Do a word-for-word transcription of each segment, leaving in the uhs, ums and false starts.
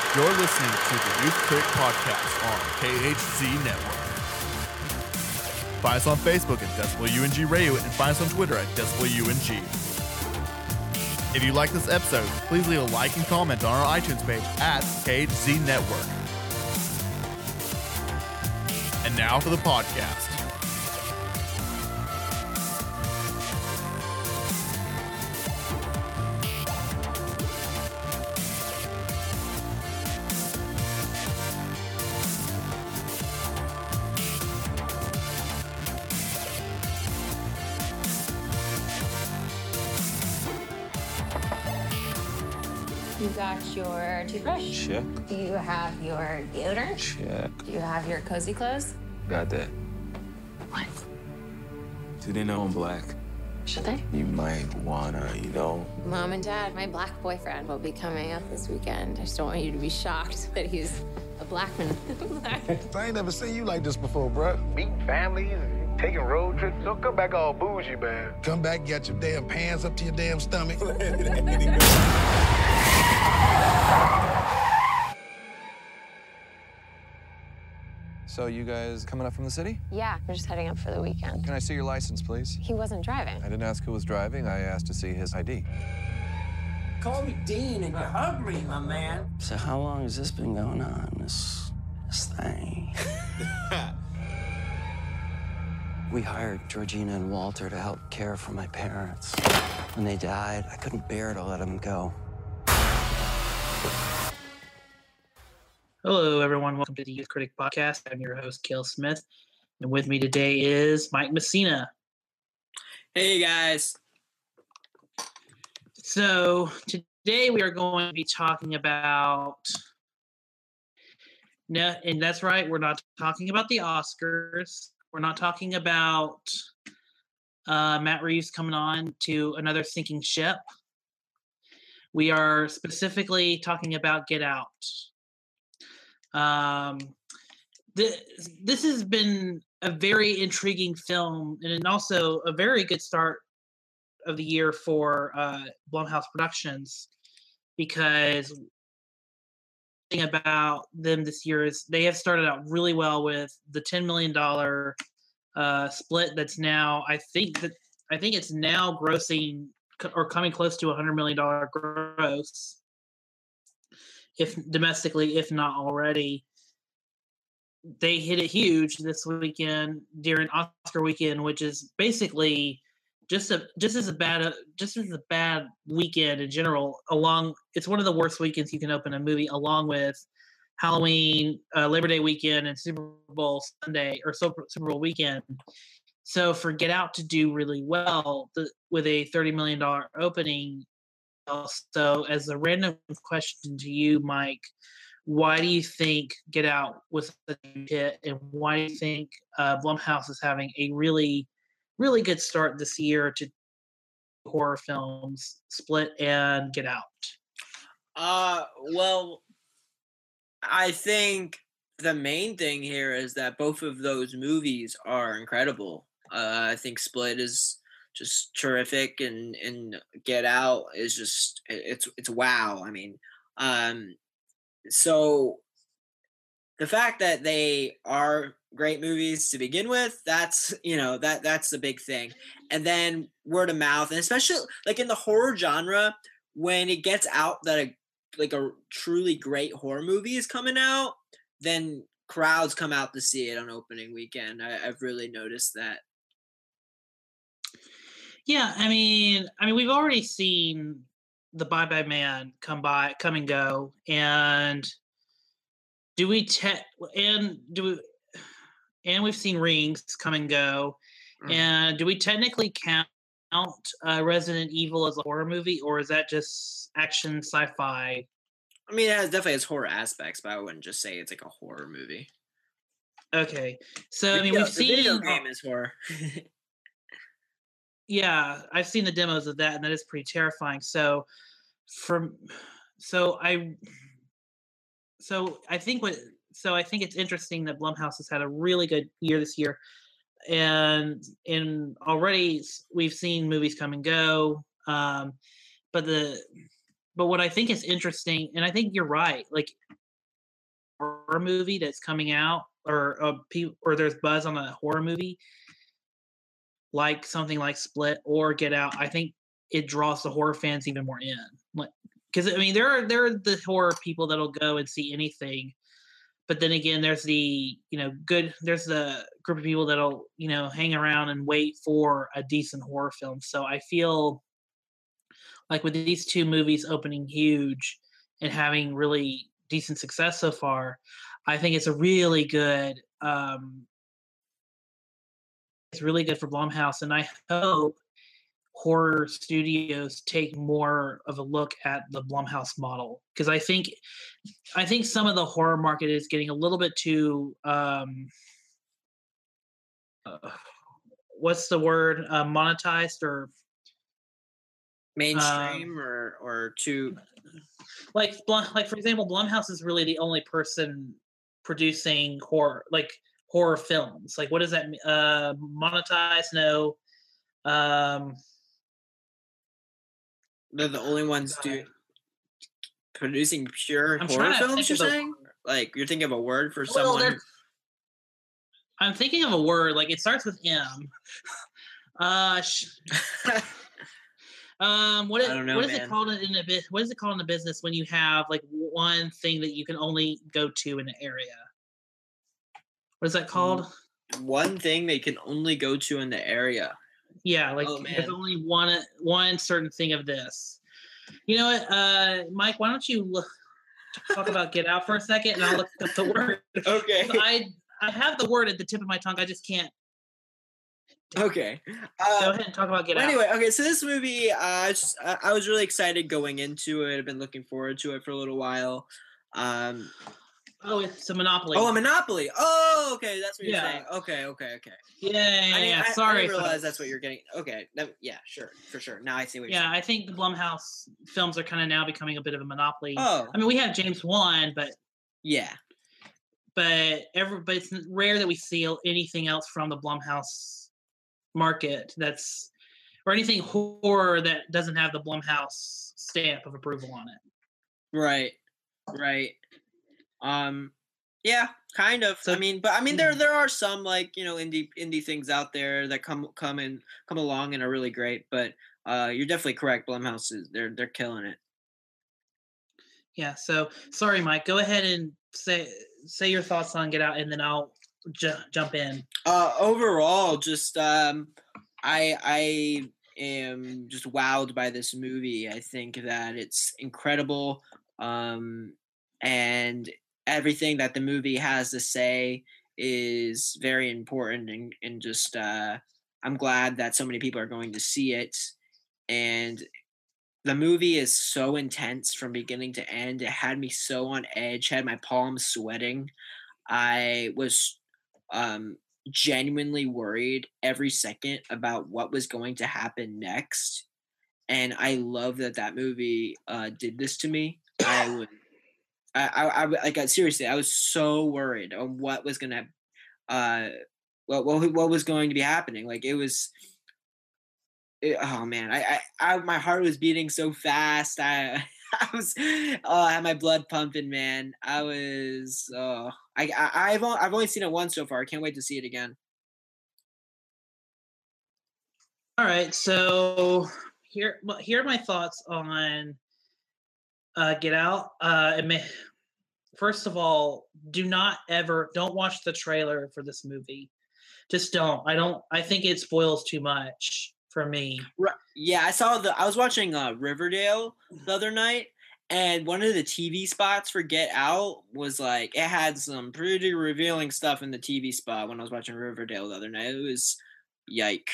You're listening to the Youth Critic Podcast on K H Z Network. Find us on Facebook at Decibel U N G Radio and find us on Twitter at Decibel U N G. If you like this episode, please leave a like and comment on our iTunes page at K H Z Network. And now for the podcast. You got your toothbrush? Check. Do you have your deodorant? Check. Do you have your cozy clothes? Got that. What? Do they know I'm black? Should they? You might wanna, you know. Mom and Dad, my black boyfriend will be coming up this weekend. I just don't want you to be shocked that he's a black man. I ain't never seen you like this before, bruh. Meeting families and taking road trips. Don't come back all bougie, man. Come back, get your damn pants up to your damn stomach. So you guys coming up from the city? Yeah, we're just heading up for the weekend. Can I see your license, please? He wasn't driving. I didn't ask who was driving. I asked to see his I D. Call me Dean and you hug me, my man. So how long has this been going on, this, this thing? We hired Georgina and Walter to help care for my parents. When they died, I couldn't bear to let them go. Hello, everyone. Welcome to the Youth Critic Podcast. I'm your host, Cale Smith. And with me today is Mike Messina. Hey, guys. So today we are going to be talking about... No, and that's right, we're not talking about the Oscars. We're not talking about uh, Matt Reeves coming on to another sinking ship. We are specifically talking about Get Out. Um, this, this has been a very intriguing film and also a very good start of the year for uh, Blumhouse Productions, because the thing about them this year is they have started out really well with the ten million dollars uh, split that's now, I think that I think it's now grossing or coming close to one hundred million dollars gross, if domestically, if not already. They hit it huge this weekend during Oscar weekend, which is basically just a just as a bad just as a bad weekend in general. Along, it's one of the worst weekends you can open a movie, along with Halloween, uh, Labor Day weekend, and Super Bowl Sunday or Super, Super Bowl weekend. So for Get Out to do really well the, with a thirty million dollars opening. So as a random question to you, Mike, why do you think Get Out was a hit, and why do you think uh, Blumhouse is having a really, really good start this year to horror films, Split and Get Out? Uh, well, I think the main thing here is that both of those movies are incredible. Uh, I think Split is just terrific, and, and Get Out is just it's it's wow. I mean, um, so the fact that they are great movies to begin with, that's you know that that's the big thing, and then word of mouth, and especially like in the horror genre, when it gets out that a like a truly great horror movie is coming out, then crowds come out to see it on opening weekend. I, I've really noticed that. Yeah, I mean, I mean, we've already seen the Bye Bye Man come by, come and go, and do we te- and do we, and we've seen Rings come and go, mm. and do we technically count uh, Resident Evil as a horror movie, or is that just action sci-fi? I mean, it has definitely has horror aspects, but I wouldn't just say it's like a horror movie. Okay, so the I mean, video, we've seen the video game is horror. Yeah, I've seen the demos of that, and that is pretty terrifying. So, from, so I, so I think what, so I think it's interesting that Blumhouse has had a really good year this year, and and already we've seen movies come and go. Um, but the, but what I think is interesting, and I think you're right, like horror movie that's coming out, or uh, pe- or there's buzz on a horror movie, like something like Split or Get Out, I think it draws the horror fans even more in. Like, because I mean, there are there are the horror people that'll go and see anything, but then again, there's the you know good there's the group of people that'll you know hang around and wait for a decent horror film. So I feel like with these two movies opening huge and having really decent success so far, I think it's a really good. Um, it's really good for Blumhouse, and I hope horror studios take more of a look at the Blumhouse model, because I think, I think some of the horror market is getting a little bit too. Um, uh, what's the word? Uh, monetized or mainstream, um, or or too. Like, like for example, Blumhouse is really the only person producing horror, like horror films. Like, what does that mean? Uh, monetized? No. Um, They're the only ones do producing pure I'm horror trying to films. think You're of a- saying, like, you're thinking of a word for Well, someone. they're- I'm thinking of a word. Like, it starts with M. Uh, sh- um, what is, I don't know, what is man. it called in a bit? What is it called in the business when you have like one thing that you can only go to in an area? What is that called? One thing they can only go to in the area. Yeah, like Oh, there's man. only one one certain thing of this. You know what, uh, Mike? Why don't you look, talk about Get Out for a second, and I'll look up the word. Okay. I I have the word at the tip of my tongue. I just can't. Okay. Go Uh, ahead and talk about Get well, Out. anyway, okay. So this movie, uh, I just- I I was really excited going into it. I've been looking forward to it for a little while. Um, Oh, it's a Monopoly. oh, a Monopoly. Oh, okay. That's what you're Yeah. saying. Okay, okay, okay. yeah, yeah, I yeah. didn't, yeah. I, Sorry, I didn't realize folks. that's what you're getting. Okay. That, yeah, sure, for sure. Now I see what you're Yeah, saying. I think the Blumhouse films are kind of now becoming a bit of a monopoly. Oh, I mean, we have James Wan, but yeah. but every but it's rare that we see anything else from the Blumhouse market that's or anything horror that doesn't have the Blumhouse stamp of approval on it. Right, right. Um, yeah, kind of. So- I mean, but I mean, there there are some like you know indie indie things out there that come come and come along and are really great. But uh, you're definitely correct. Blumhouse is they're they're killing it. Yeah. So sorry, Mike. Go ahead and say say your thoughts on Get Out, and then I'll ju- jump in. Uh, overall, just um, I I am just wowed by this movie. I think that it's incredible, um, and everything that the movie has to say is very important, and and just uh, I'm glad that so many people are going to see it, and the movie is so intense from beginning to end. It had me so on edge, had my palms sweating. I was um, genuinely worried every second about what was going to happen next. And I love that that movie uh, did this to me. I would, I, I, I, like, I, seriously, I was so worried on what was going to, uh, what, what, what was going to be happening. Like, it was, it, oh man, I, I, I, my heart was beating so fast. I, I was, oh, I had my blood pumping, man. I was, oh, I, I, I've, I've only seen it once so far. I can't wait to see it again. All right, so here, well, here are my thoughts on uh, Get Out. Uh, it may, first of all, do not ever, don't watch the trailer for this movie. Just don't. I don't. I think it spoils too much for me. Right. Yeah, I saw the. I was watching uh, Riverdale the other night, and one of the T V spots for Get Out was like it had some pretty revealing stuff in the T V spot when I was watching Riverdale the other night. It was yike.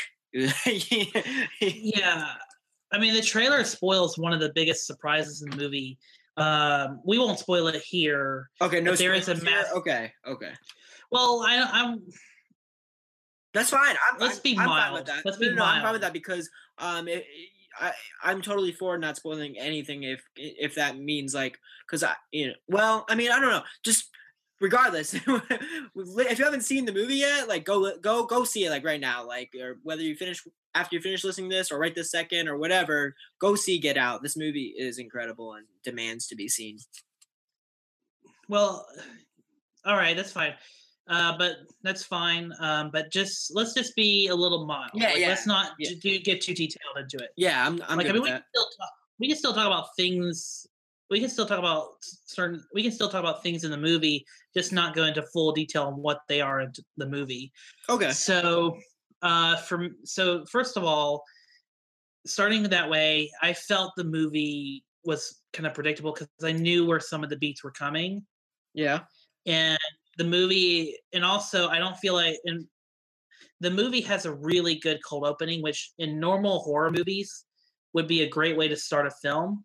Yeah, I mean the trailer spoils one of the biggest surprises in the movie. Um, we won't spoil it here. Okay, no. But there is a spoilers here? mass- Okay, okay. Well, I, I'm. That's fine. I'm, Let's I'm, be I'm fine mild. with that. Let's no, be no, no, I'm fine mild. with that because um, it, I I'm totally for not spoiling anything if if that means like because I you know well I mean I don't know just regardless if you haven't seen the movie yet like go go go see it like right now like or whether you finish after you finish listening to this or right this second or whatever go see Get Out. This movie is incredible and demands to be seen. Well, all right, that's fine. Uh, but that's fine. Um, but just let's just be a little mild. Yeah, like, yeah. Let's not yeah. do, get too detailed into it. Yeah, I'm. I'm like good I mean, with we that. can still talk, we can still talk about things. We can still talk about certain. We can still talk about things in the movie, just not go into full detail on what they are in the movie. Okay. So, uh, from so first of all, starting that way, I felt the movie was kind of predictable because I knew where some of the beats were coming. Yeah. And the movie, and also I don't feel like, and the movie has a really good cold opening, which in normal horror movies would be a great way to start a film.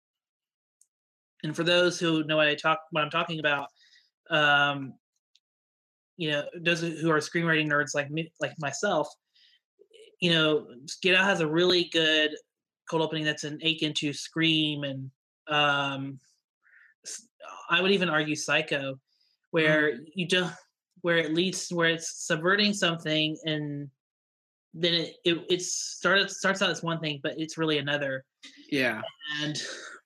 And for those who know what I talk, what I'm talking about, um, you know, those who are screenwriting nerds like me, like myself, you know, Get Out has a really good cold opening that's an akin to Scream, and um, I would even argue Psycho, where mm. you don't, where it leads, where it's subverting something, and then it it, it started starts out as one thing, but it's really another. Yeah. And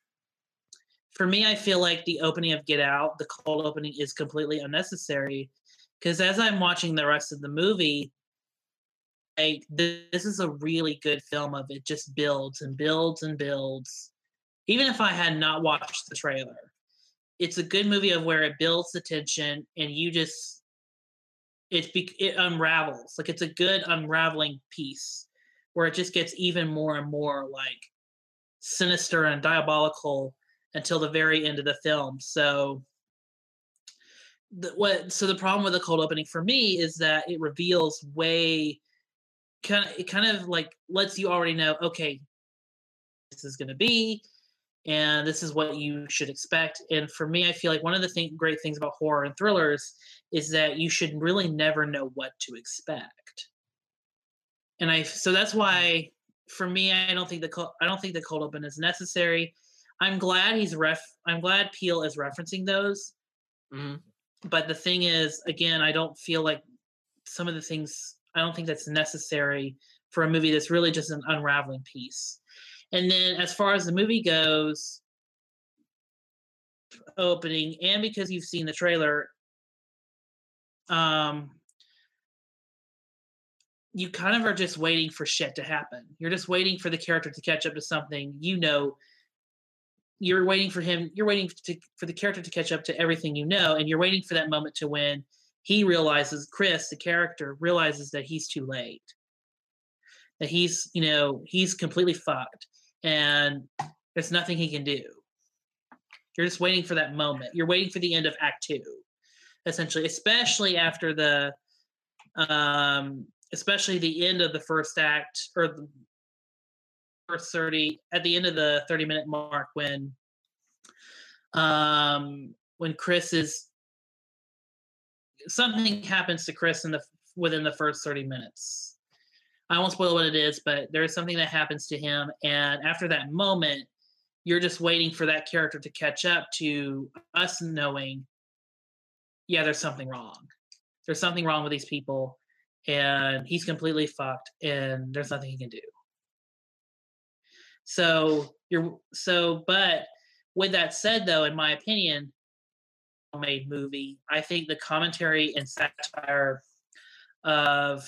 for me, I feel like the opening of Get Out, the cold opening, is completely unnecessary, because as I'm watching the rest of the movie, like, this is a really good film of it just builds and builds and builds. Even if I had not watched the trailer, it's a good movie of where it builds the tension and you just, it, it unravels. Like, it's a good unraveling piece where it just gets even more and more like sinister and diabolical until the very end of the film. So the, what, so the problem with the cold opening for me is that it reveals way kind of, it kind of like lets you already know, okay, this is going to be, and this is what you should expect. And for me, I feel like one of the th- great things about horror and thrillers is that you should really never know what to expect. And I, so that's why for me, I don't think the cold, I don't think the cold open is necessary. I'm glad he's ref. I'm glad Peele is referencing those. Mm-hmm. But the thing is, again, I don't feel like some of the things, I don't think that's necessary for a movie that's really just an unraveling piece. And then as far as the movie goes, opening, and because you've seen the trailer, um, you kind of are just waiting for shit to happen. You're just waiting for the character to catch up to something, you know. You're waiting for him, you're waiting to, for the character to catch up to everything you know, and you're waiting for that moment to when he realizes, Chris, the character, realizes that he's too late. That he's, you know, he's completely fucked, and there's nothing he can do. You're just waiting for that moment. You're waiting for the end of Act Two, essentially, especially after the, um, especially the end of the first act, or the first thirty, at the end of the thirty minute mark, when um when Chris is, something happens to Chris in the within the first thirty minutes. I won't spoil what it is, but there is something that happens to him, and after that moment, you're just waiting for that character to catch up to us knowing, yeah, there's something wrong. There's something wrong with these people, and he's completely fucked, and there's nothing he can do. So you're so, but with that said, though, in my opinion, made movie, I think the commentary and satire of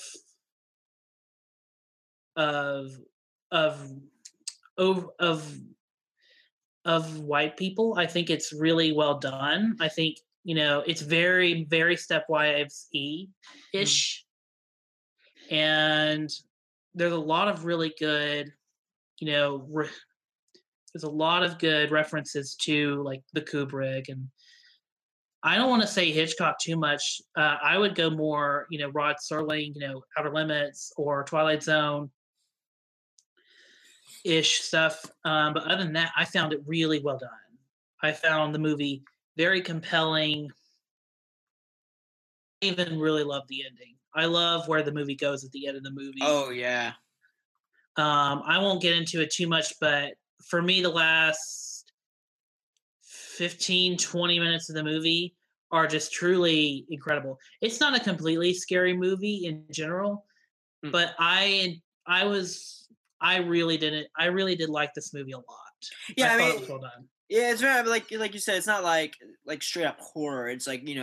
of of of of of white people, I think it's really well done. I think, you know, it's very, very Stepwives-y ish, mm. and there's a lot of really good, you know, re- there's a lot of good references to like the Kubrick, and I don't want to say Hitchcock too much. Uh, I would go more, you know, Rod Serling, you know, Outer Limits or Twilight Zone ish stuff. Um, but other than that, I found it really well done. I found the movie very compelling. I even really love the ending. I love where the movie goes at the end of the movie. Oh, yeah. Um, I won't get into it too much, but for me, the last fifteen, twenty minutes of the movie are just truly incredible. It's not a completely scary movie in general, mm. but I, I was, I really didn't, I really did like this movie a lot. Yeah, I, I thought mean, it was well done. Yeah, it's very, like, like you said, it's not like, like straight up horror. It's like, you know,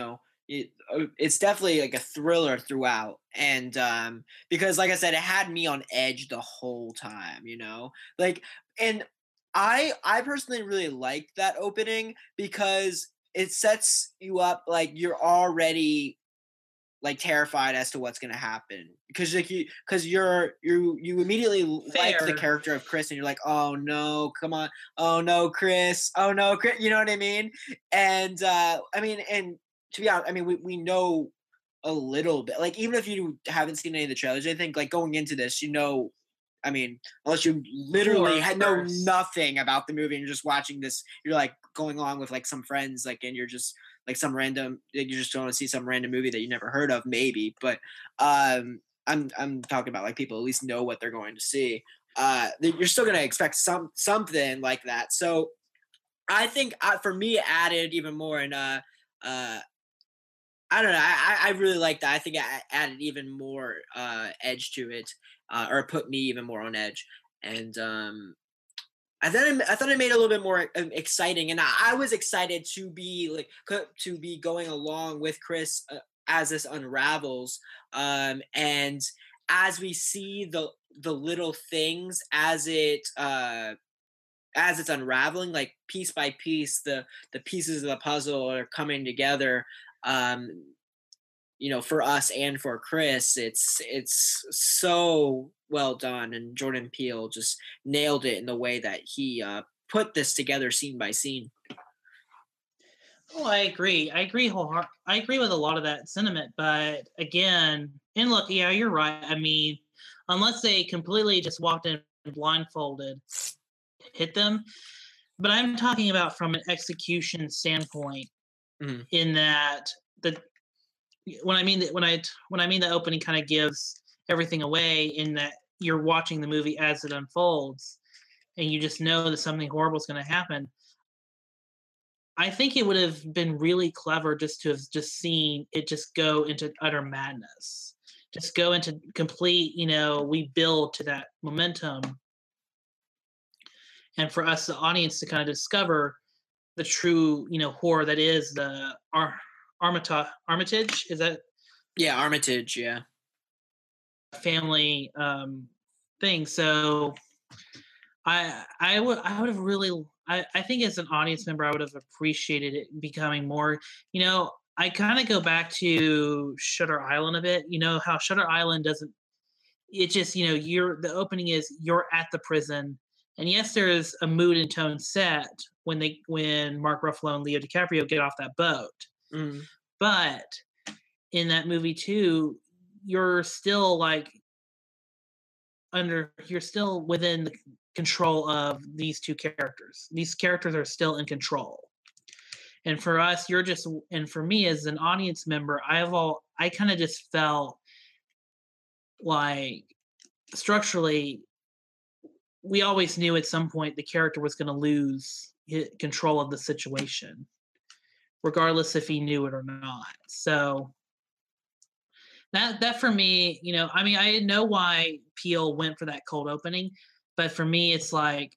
it, uh, it's definitely like a thriller throughout, and um, because like I said, it had me on edge the whole time. You know, like and I I personally really liked that opening because it sets you up like you're already like terrified as to what's gonna happen because like you because you're you you immediately like the Fair. character of Chris and you're like, oh no, come on, oh no, Chris, oh no, Chris, you know what I mean? And uh I mean, and to be honest, I mean we, we know a little bit, like even if you haven't seen any of the trailers, I think like going into this, you know, I mean, unless you literally Sure, had know course. nothing about the movie and you're just watching this, you're like going along with like some friends, like, and you're just like some random, you just want to see some random movie that you never heard of, maybe. But um, I'm I'm talking about like people at least know what they're going to see. Uh, you're still going to expect some something like that. So I think uh, for me, it added even more. And uh, uh, I don't know. I, I really like that. I think it added even more uh, edge to it, uh, or put me even more on edge. And um, I thought it, I thought it made it a little bit more um, exciting, and I, I was excited to be like co- to be going along with Chris uh, as this unravels, um, and as we see the the little things as it uh, as it's unraveling, like piece by piece, the the pieces of the puzzle are coming together. Um, you know, for us and for Chris, it's it's so well done, and Jordan Peele just nailed it in the way that he uh, put this together scene by scene. Oh, I agree. I agree wholeheart- I agree with a lot of that sentiment, but again, and look, yeah, you're right. I mean, unless they completely just walked in blindfolded, hit them. But I'm talking about from an execution standpoint, Mhm. in that the when I mean that when I when I mean the opening kind of gives everything away, in that you're watching the movie as it unfolds, and you just know that something horrible is going to happen. I think it would have been really clever just to have just seen it just go into utter madness, just go into complete. You know, we build to that momentum, and for us, the audience, to kind of discover the true, you know, horror that is the Ar- Armitage. Armitage is that Yeah, Armitage. Yeah, family um, thing. So I I would I would have really I, I think as an audience member I would have appreciated it becoming more, you know, I kind of go back to Shutter Island a bit. You know how Shutter Island doesn't, it just, you know, you're the opening is you're at the prison, and yes, there is a mood and tone set when they when Mark Ruffalo and Leo DiCaprio get off that boat. Mhm. But in that movie too, you're still like under you're still within the control of these two characters. These characters are still in control. And for us, you're just and for me as an audience member, I have all I kind of just felt like structurally we always knew at some point the character was going to lose control of the situation, regardless if he knew it or not. So that that for me, you know, I mean, I know why Peele went for that cold opening, but for me, it's like,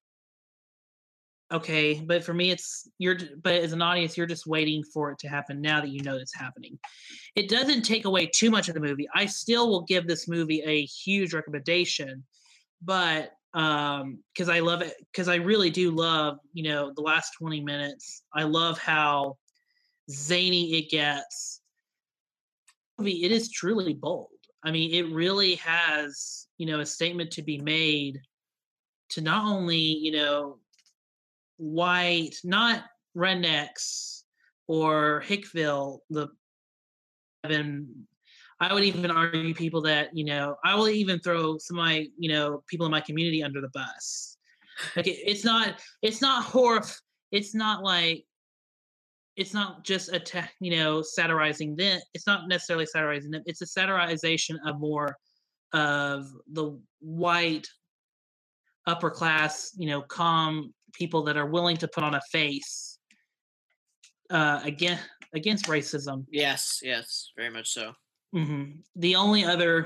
okay, but for me, it's you're, but as an audience, you're just waiting for it to happen now that you know it's happening. It doesn't take away too much of the movie. I still will give this movie a huge recommendation, but um, because I love it, because I really do love, you know, the last twenty minutes. I love how zany it gets. It is truly bold. I mean, it really has, you know, a statement to be made to not only, you know, white, not rednecks or Hickville, the and I would even argue people that, you know, I will even throw some of my, you know, people in my community under the bus. Like it, it's not, it's not horror. It's not like, it's not just a, te- you know, satirizing them. It's not necessarily satirizing them. It's a satirization of more of the white upper class, you know, calm people that are willing to put on a face uh, again against racism. Yes, yes, very much so. Mm-hmm. The only other,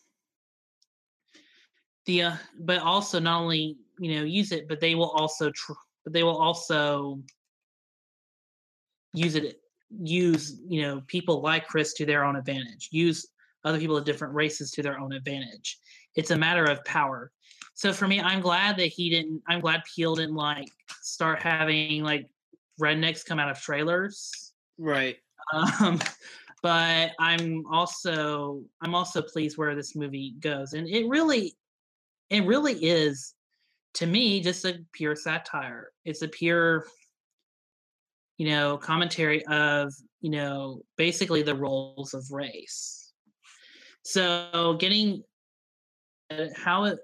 the uh, but also not only, you know, use it, but they will also, tr- but they will also use it use, you know, people like Chris to their own advantage, use other people of different races to their own advantage. It's a matter of power. So for me, I'm glad that he didn't, I'm glad Peele didn't like start having like rednecks come out of trailers. Right. Um, but I'm also, I'm also pleased where this movie goes. And it really, it really is, to me, just a pure satire. It's a pure, you know, commentary of, you know, basically the roles of race. So getting uh, how it,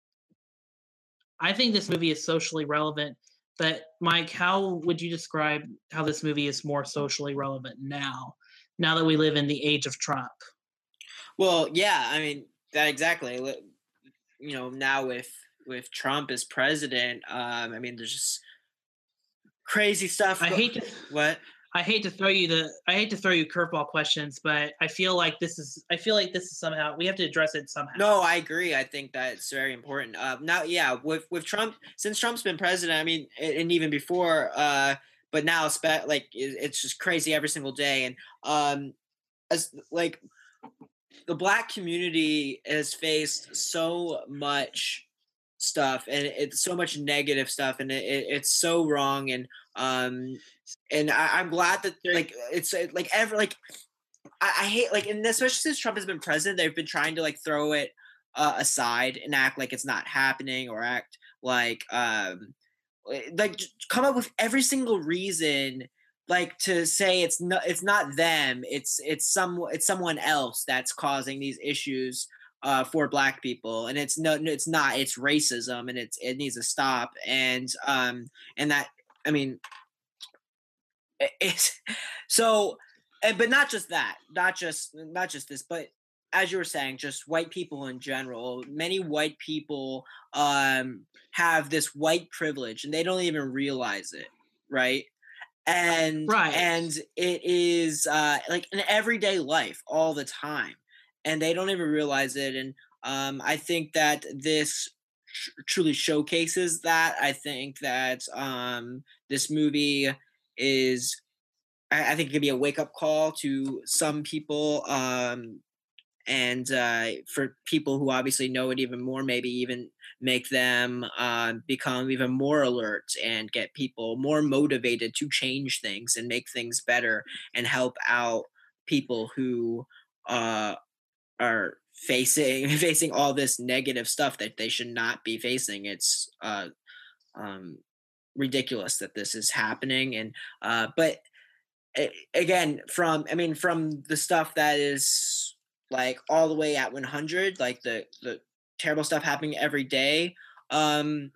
I think this movie is socially relevant, but Mike, how would you describe how this movie is more socially relevant now, now that we live in the age of Trump? Well, yeah, I mean, that exactly. You know, now with with Trump as president, um, I mean, there's just crazy stuff. I go- hate to what I hate to throw you the I hate to throw you curveball questions, but I feel like this is I feel like this is somehow we have to address it somehow. No, I agree. I think that's very important. Uh, now, yeah, with with Trump, since Trump's been president, I mean, and and even before, uh, but now, spe- like, it, it's just crazy every single day. And um, as like the Black community has faced so much stuff, and it's so much negative stuff, and it, it, it's so wrong. And um, and I, I'm glad that like it's uh, like ever like. I, I hate like, and especially since Trump has been president, they've been trying to like throw it uh, aside and act like it's not happening, or act like um like just come up with every single reason like to say it's not it's not them, it's it's some it's someone else that's causing these issues uh, for Black people, and it's no it's not it's racism, and it's it needs to stop. And um and that I mean it, it's so. And, but not just that, not just not just this, but as you were saying, just white people in general. Many white people um, have this white privilege, and they don't even realize it, right? And Right. and it is uh, like an everyday life all the time, and they don't even realize it. And um, I think that this sh- truly showcases that. I think that um, this movie is. I think it could be a wake up call to some people, um, and uh, for people who obviously know it even more, maybe even make them uh, become even more alert and get people more motivated to change things and make things better and help out people who uh, are facing facing all this negative stuff that they should not be facing. It's uh, um, ridiculous that this is happening, and uh, but. Again, from I mean, from the stuff that is like all the way at one hundred, like the the terrible stuff happening every day, um,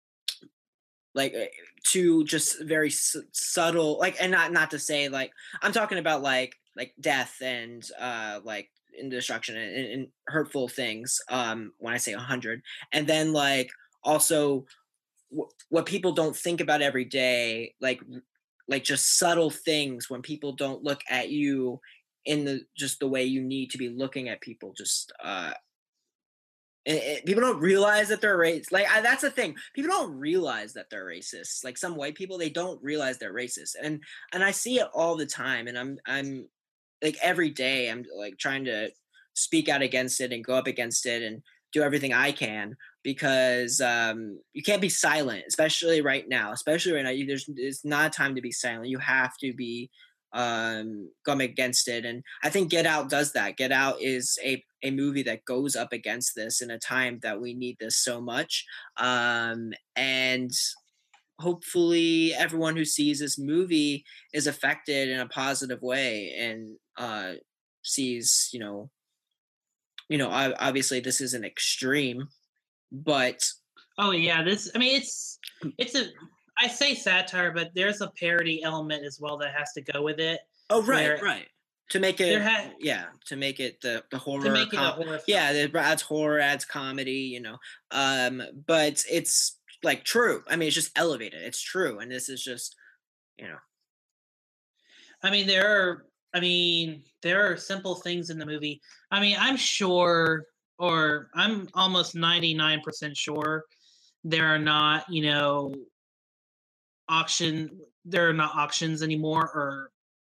like to just very s- subtle, like, and not not to say like I'm talking about like like death and uh like and destruction and, and hurtful things. Um, when I say one hundred, and then like also w- what people don't think about every day, like. like just subtle things when people don't look at you in the just the way you need to be looking at people. Just uh, it, it, people don't realize that they're racist. Like I, that's the thing. People don't realize that they're racist. Like some white people, they don't realize they're racist, and and I see it all the time. And I'm I'm like every day I'm like trying to speak out against it and go up against it and do everything I can. Because um, you can't be silent, especially right now. Especially right now, you, there's it's not a time to be silent. You have to be um, going against it, and I think Get Out does that. Get Out is a a movie that goes up against this in a time that we need this so much, um, and hopefully, everyone who sees this movie is affected in a positive way and uh, sees, you know, you know, obviously this is an extreme. But oh yeah, this I mean it's it's a I say satire, but there's a parody element as well that has to go with it. Oh right, where, right. To make it ha- yeah, to make it the, the horror. To make com- it a horror film. Yeah, it adds horror, adds comedy, you know. Um, but it's like true. I mean, it's just elevated. It's true, and this is just, you know. I mean, there are. I mean, there are simple things in the movie. I mean, I'm sure. Or I'm almost ninety-nine percent sure there are not, you know, auction. There are not auctions anymore, or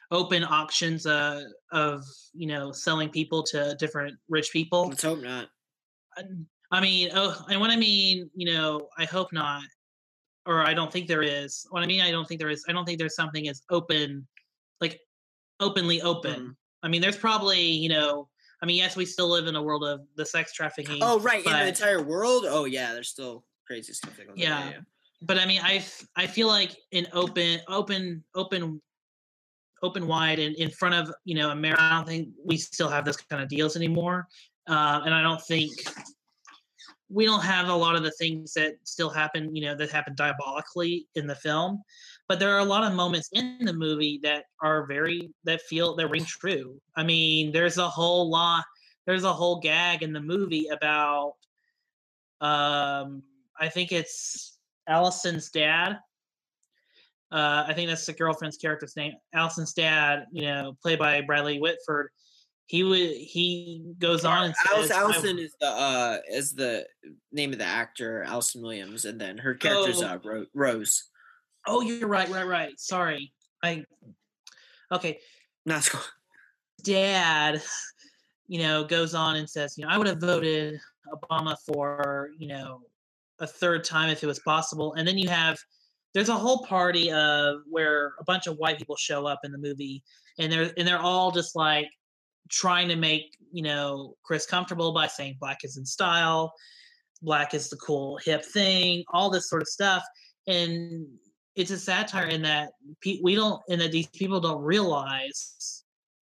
open auctions uh, of you know selling people to different rich people. Let's hope not. I mean, oh, and what I mean, you know, I hope not, or I don't think there is. What I mean, I don't think there is. I don't think there's something as open, like openly open. Mm. I mean, there's probably, you know, I mean, yes, we still live in a world of the sex trafficking. Oh, right, but, in the entire world. Oh, yeah, there's still crazy stuff that goes on. yeah, Yeah, yeah. But I mean, I I feel like in open, open, open, open wide, and in front of you know America, I don't think we still have those kind of deals anymore, uh, and I don't think. We don't have a lot of the things that still happen, you know, that happen diabolically in the film, but there are a lot of moments in the movie that are very that feel that ring true. I mean, there's a whole lot, there's a whole gag in the movie about, um, I think it's Allison's dad. Uh, I think that's the girlfriend's character's name. Allison's dad, you know, played by Bradley Whitford. He would. He goes on and Alice, says, Allison is the uh is the name of the actor, Allison Williams, and then her character's Oh. uh Ro- Rose. "Oh, you're right, right, right. Sorry, I." Okay, Not cool. Dad, you know, goes on and says, you know, I would have voted Obama for, you know, a third time if it was possible. And then you have, there's a whole party of where a bunch of white people show up in the movie, and they're and they're all just like trying to make, you know, Chris comfortable by saying black is in style, black is the cool hip thing, all this sort of stuff. And it's a satire in that pe- we don't, in that these people don't realize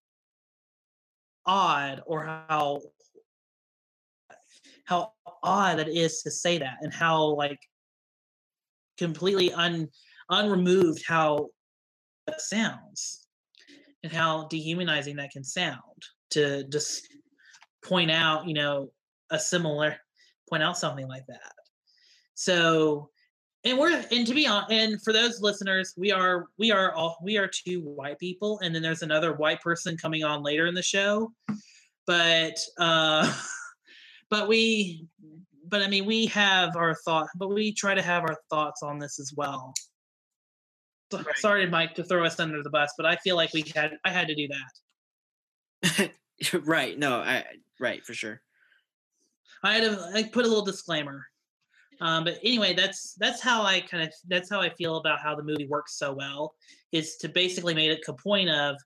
odd or how how odd it is to say that, and how like completely un unremoved how it sounds, and how dehumanizing that can sound to just point out, you know, a similar point out something like that. So, and we're and to be honest, and for those listeners, we are we are all we are two white people, and then there's another white person coming on later in the show, but uh, but we, but I mean, we have our thought, but we try to have our thoughts on this as well. So, Right. Sorry, Mike, to throw us under the bus, but I feel like we had I had to do that. Right. No, I right for sure. I had to I put a little disclaimer. Um, but anyway, that's that's how I kind of that's how I feel about how the movie works so well, is to basically make it a point of,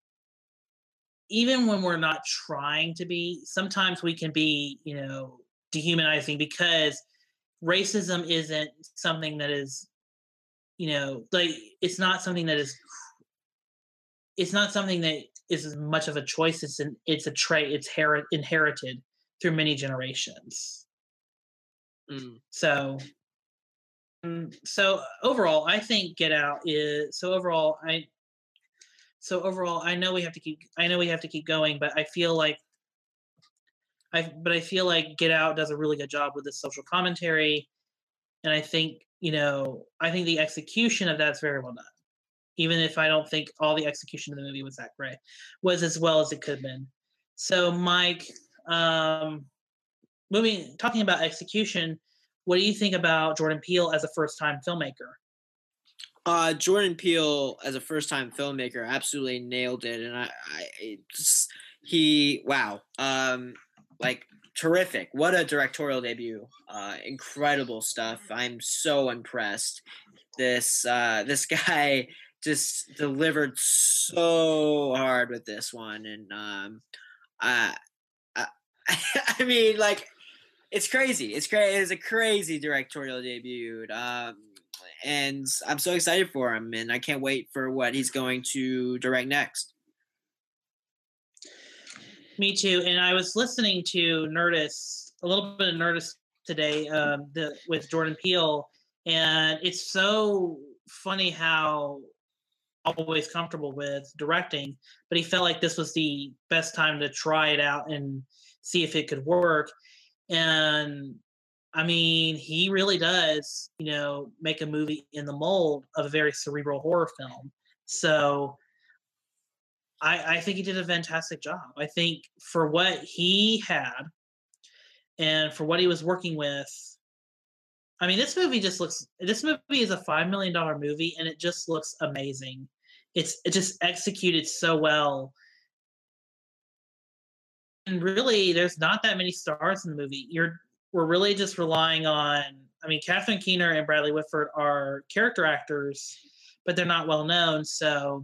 even when we're not trying to be, sometimes we can be, you know, dehumanizing, because racism isn't something that is, you know, like it's not something that is it's not something that is as much of a choice. It's an it's a trait. It's heri- inherited through many generations. Mm. So, mm, so overall, I think Get Out is so overall. I so overall, I know we have to keep. I know we have to keep going, but I feel like I. But I feel like Get Out does a really good job with this social commentary, and I think you know. I think the execution of that's very well done, even if I don't think all the execution of the movie was that great, was as well as it could have been. So, Mike, um, moving talking about execution, what do you think about Jordan Peele as a first-time filmmaker? Uh, Jordan Peele as a first-time filmmaker absolutely nailed it, and I, I it's, he wow, um, like terrific. What a directorial debut! Uh, incredible stuff. I'm so impressed. This uh, this guy just delivered so hard with this one, and um, I, I, I mean, like. It's crazy. It's crazy. It's a crazy directorial debut, um, and I'm so excited for him, and I can't wait for what he's going to direct next. Me too. And I was listening to Nerdist, a little bit of Nerdist today, um, the, with Jordan Peele, and it's so funny how always comfortable with directing, but he felt like this was the best time to try it out and see if it could work. And I mean, he really does, you know, make a movie in the mold of a very cerebral horror film. So I, I think he did a fantastic job. I think for what he had and for what he was working with, I mean, this movie just looks, this movie is a five million dollars movie, and it just looks amazing. it's it just executed so well. And really, there's not that many stars in the movie. You're we're really just relying on. I mean, Catherine Keener and Bradley Whitford are character actors, but they're not well known. So,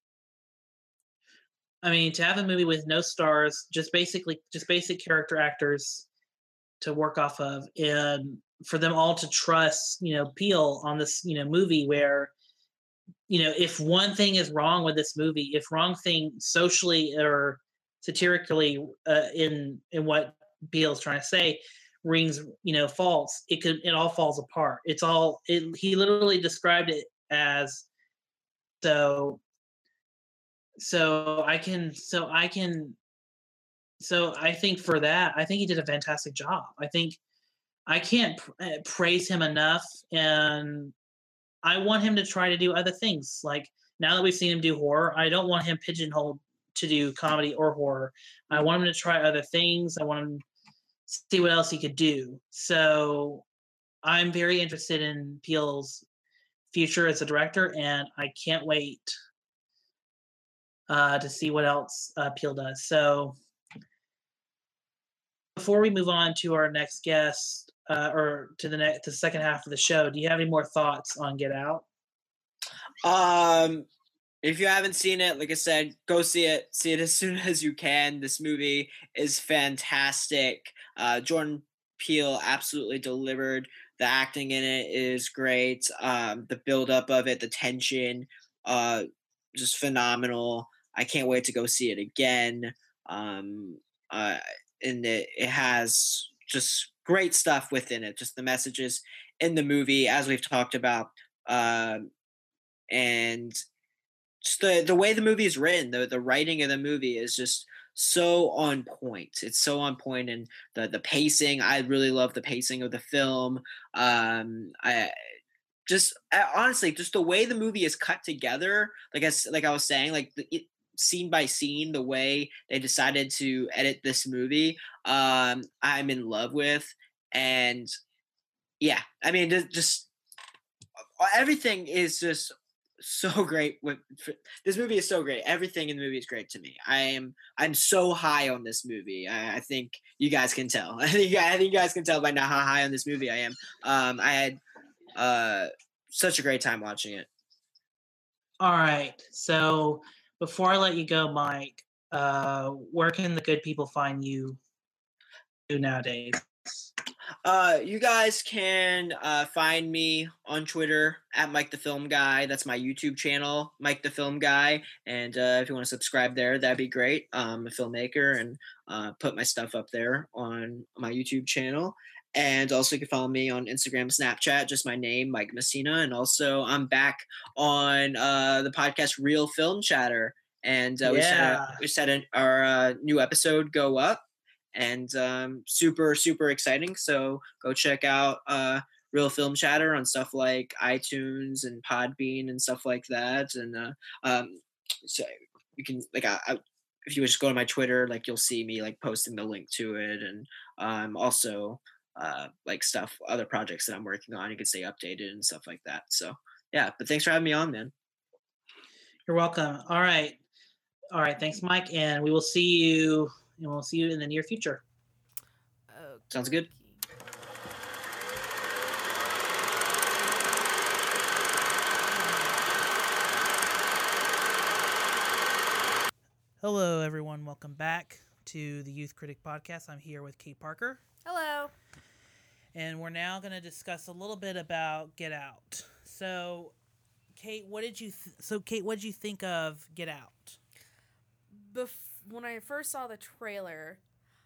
I mean, to have a movie with no stars, just basically just basic character actors to work off of, and for them all to trust, you know, Peele on this, you know, movie where, you know, if one thing is wrong with this movie, if wrong thing socially or satirically uh, in in what Peele's trying to say rings, you know, false, it could it all falls apart. It's all it, he literally described it as so. So I can so I can so I think for that I think he did a fantastic job. I think I can't pr- praise him enough, and I want him to try to do other things. Like now that we've seen him do horror, I don't want him pigeonholed to do comedy or horror. I want him to try other things. I want him to see what else he could do. So I'm very interested in Peele's future as a director, and I can't wait uh, to see what else uh, Peele does. So before we move on to our next guest, uh, or to the next, the second half of the show, do you have any more thoughts on Get Out? Um, if you haven't seen it, like I said, go see it. See it as soon as you can. This movie is fantastic. Uh, Jordan Peele absolutely delivered. The acting in it is great. Um, the buildup of it, the tension, uh, just phenomenal. I can't wait to go see it again. Um, uh, and it, it has just great stuff within it. Just the messages in the movie, as we've talked about, um, and just the the way the movie is written. The the writing of the movie is just so on point. It's so on point, and the the pacing. I really love the pacing of the film. Um, I just I, honestly, just the way the movie is cut together. Like I like I was saying, like the, it, scene by scene, the way they decided to edit this movie, um, I'm in love with. And yeah, I mean, just everything is just so great. With this movie is so great. Everything in the movie is great to me. I am I'm so high on this movie. I, I think you guys can tell. I think I think you guys can tell by now how high on this movie I am. Um, I had uh, such a great time watching it. All right, so before I let you go, Mike, uh, where can the good people find you nowadays? Uh, you guys can uh, find me on Twitter at Mike the Film Guy. That's my YouTube channel, Mike the Film Guy. And uh, if you want to subscribe there, that'd be great. I'm a filmmaker and uh, put my stuff up there on my YouTube channel. And also you can follow me on Instagram, Snapchat, just my name, Mike Messina. And also I'm back on uh, the podcast Real Film Chatter. And uh, we just had, a, we just had an, our uh, new episode go up. And um, super, super exciting. So go check out uh, Real Film Chatter on stuff like iTunes and Podbean and stuff like that. And uh, um, so you can, like, I, I, if you just go to my Twitter, like, you'll see me, like, posting the link to it. And um, also, uh, like, stuff, other projects that I'm working on. You can stay updated and stuff like that. So, yeah. But thanks for having me on, man. You're welcome. All right. All right. Thanks, Mike. And we will see you... And we'll see you in the near future. Okay. Sounds good. Hello, everyone. Welcome back to the Youth Critic Podcast. I'm here with Kate Parker. Hello. And we're now going to discuss a little bit about Get Out. So, Kate, what did you th- so Kate, what did you think of Get Out? Bef- when I first saw the trailer,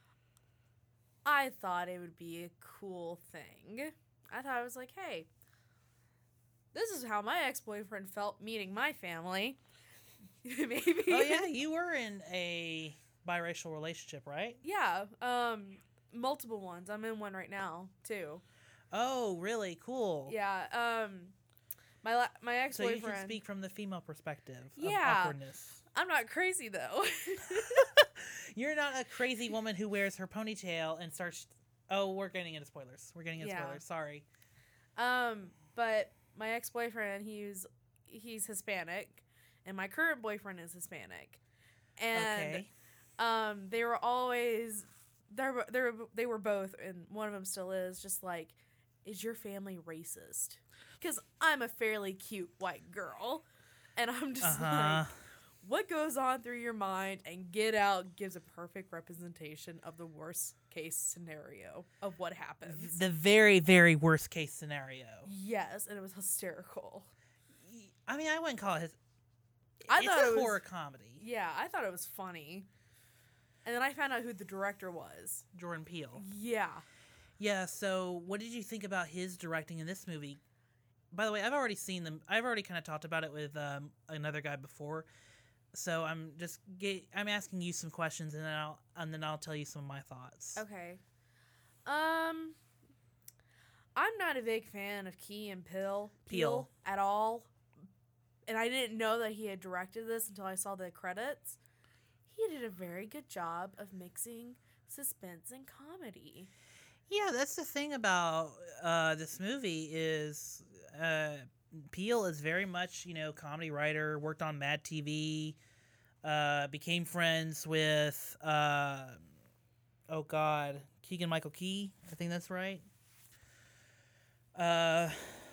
I thought it would be a cool thing. I thought I was like, hey, this is how my ex-boyfriend felt meeting my family. Maybe. Oh yeah, you were in a biracial relationship, right? Yeah, um, multiple ones. I'm in one right now too. Oh, really? Cool. Yeah. Um, my la- my ex-boyfriend. So you can speak from the female perspective yeah. of awkwardness. I'm not crazy though. You're not a crazy woman who wears her ponytail and starts. Oh, we're getting into spoilers. We're getting into yeah. spoilers. Sorry. Um, but my ex-boyfriend, he's he's Hispanic, and my current boyfriend is Hispanic, and Okay. um, they were always they were they were they were both, and one of them still is just like, is your family racist? Because I'm a fairly cute white girl, and I'm just Uh-huh. like, what goes on through your mind? And Get Out gives a perfect representation of the worst case scenario of what happens. The very, very worst case scenario. Yes, and it was hysterical. I mean, I wouldn't call it his. I it's thought a it was, horror comedy. Yeah, I thought it was funny. And then I found out who the director was. Jordan Peele. Yeah. Yeah, so what did you think about his directing in this movie? By the way, I've already seen them. I've already kind of talked about it with um, another guy before. So I'm just get, I'm asking you some questions, and then I'll and then I'll tell you some of my thoughts. Okay. Um, I'm not a big fan of Key and Peele, Peele. at all, and I didn't know that he had directed this until I saw the credits. He did a very good job of mixing suspense and comedy. Yeah, that's the thing about uh, this movie is uh, Peele is very much, you know, comedy writer, worked on Mad T V, uh, became friends with, uh, oh God, Keegan-Michael Key. I think that's right. Uh,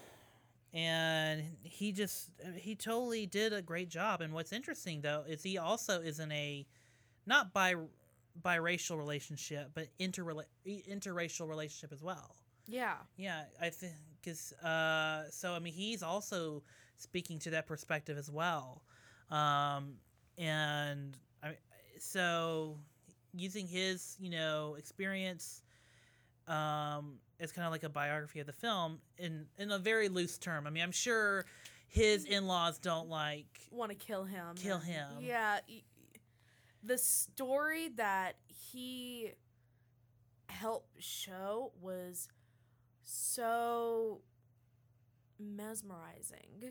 and he just, he totally did a great job. And what's interesting, though, is he also is in a, not bi, biracial relationship, but interrela- interracial relationship as well. Yeah. Yeah, I think because uh, so I mean he's also speaking to that perspective as well, um, and I so using his you know experience um, as kind of like a biography of the film in in a very loose term. I mean, I'm sure his in-laws don't like Want to kill him. kill and- him. Yeah. y- The story that he helped show was so mesmerizing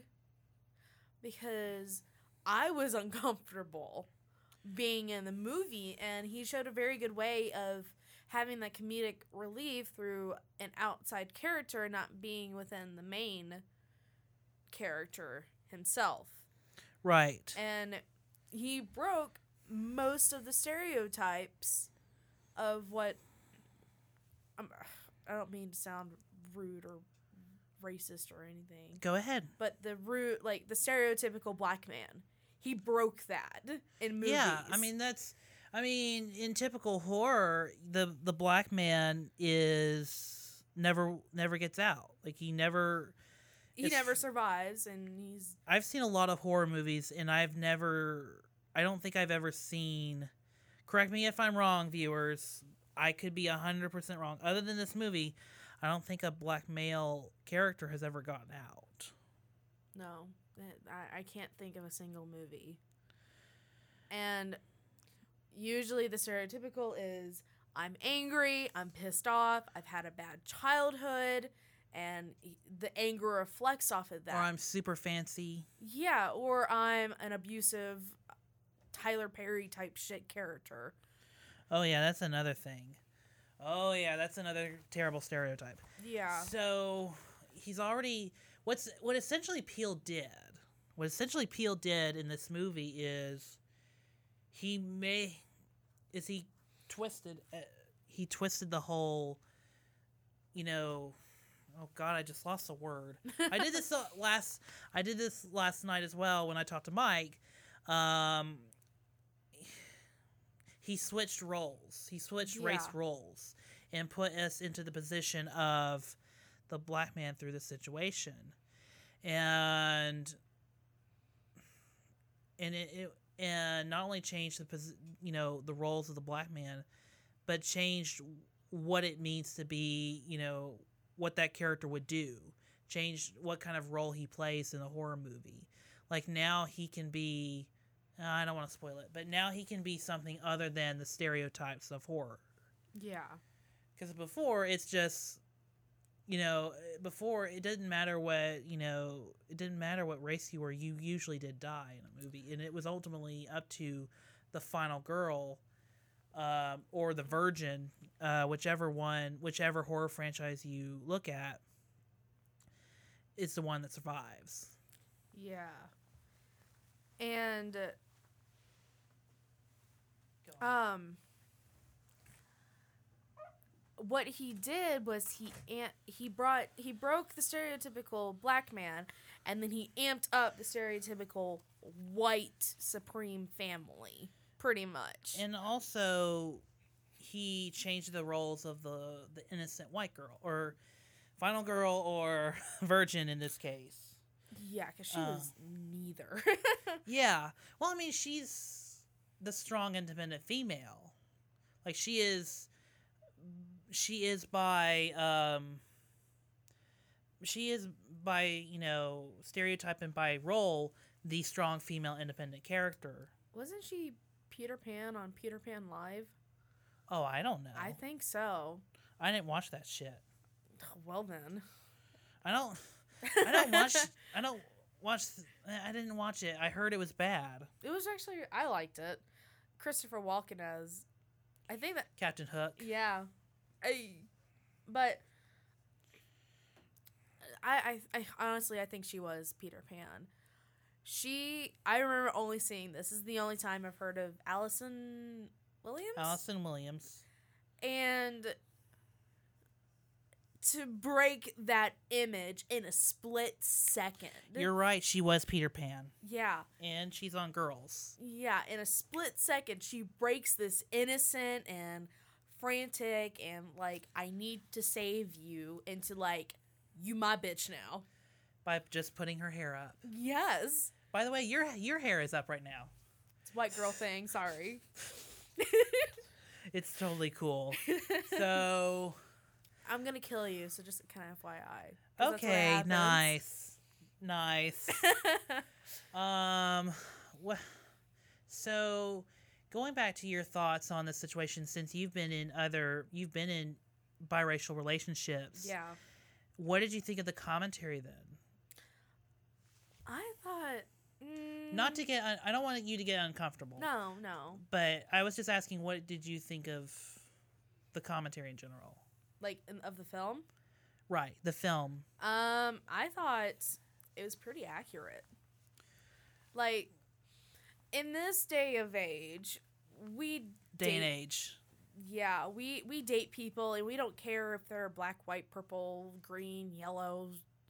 because I was uncomfortable being in the movie, and he showed a very good way of having that comedic relief through an outside character not being within the main character himself. Right. And he broke most of the stereotypes of what um, I don't mean to sound rude or racist or anything. Go ahead. But the root, like the stereotypical black man, he broke that in movies. Yeah, I mean that's I mean in typical horror, the the black man is never never gets out. Like he never he it's- never survives, and he's I've seen a lot of horror movies, and I've never I don't think I've ever seen, correct me if I'm wrong, viewers, I could be one hundred percent wrong. Other than this movie, I don't think a black male character has ever gotten out. no, I, I can't think of a single movie. And usually the stereotypical is I'm angry, I'm pissed off, I've had a bad childhood, and the anger reflects off of that. Or I'm super fancy. Yeah, or I'm an abusive Tyler Perry type shit character. Oh yeah, that's another thing. Oh yeah, that's another terrible stereotype. Yeah. So he's already what's what essentially Peele did. What essentially Peele did in this movie is he may is he twisted uh, he twisted the whole you know oh god I just lost a word. I did this uh, last I did this last night as well when I talked to Mike. Um he switched roles. He switched race Yeah. roles and put us into the position of the black man through the situation. And and it, it and not only changed the posi- you know the roles of the black man, but changed what it means to be, you know, what that character would do. Changed what kind of role he plays in a horror movie. Like now he can be uh, I don't want to spoil it, but now he can be something other than the stereotypes of horror. Yeah. Because before it's just, you know, before it didn't matter what, you know, it didn't matter what race you were, you usually did die in a movie. And it was ultimately up to the final girl um, or the virgin, uh, whichever one, whichever horror franchise you look at, is the one that survives. Yeah. And um what he did was he an- he brought he broke the stereotypical black man, and then he amped up the stereotypical white supreme family, pretty much. And also, he changed the roles of the the innocent white girl, or final girl, or virgin in this case. Yeah, because she Uh, was neither. Yeah. Well, I mean, she's the strong, independent female. Like, she is. She is by. Um, she is by, you know, stereotype and by role, the strong female independent character. Wasn't she Peter Pan on Peter Pan Live? Oh, I don't know. I think so. I didn't watch that shit. Well then. I don't. I don't watch. I don't watch. I didn't watch it. I heard it was bad. It was actually, I liked it. Christopher Walken as, I think that, Captain Hook. yeah. I, but I, I, I honestly, I think she was Peter Pan. She, I remember only seeing this. This is the only time I've heard of Allison Williams. Allison Williams. And to break that image in a split second. You're right. She was Peter Pan. Yeah. And she's on Girls. Yeah, in a split second, she breaks this innocent and frantic and, like, I need to save you into, like, you my bitch now. By just putting her hair up. Yes. By the way, your your hair is up right now. It's a white girl thing, sorry. It's totally cool. So... I'm gonna kill you, so just kind of F Y I. Okay, nice. Nice. um, wh- so going back to your thoughts on the situation, since you've been in other, you've been in biracial relationships. Yeah. What did you think of the commentary then? I thought. Mm, Not to get, un- I don't want you to get uncomfortable. No, no. But I was just asking, what did you think of the commentary in general? Like, in, of the film? Right, the film. Um, I thought it was pretty accurate. Like, in this day of age, we Day date, and age. Yeah, we we date people, and we don't care if they're black, white, purple, green, yellow,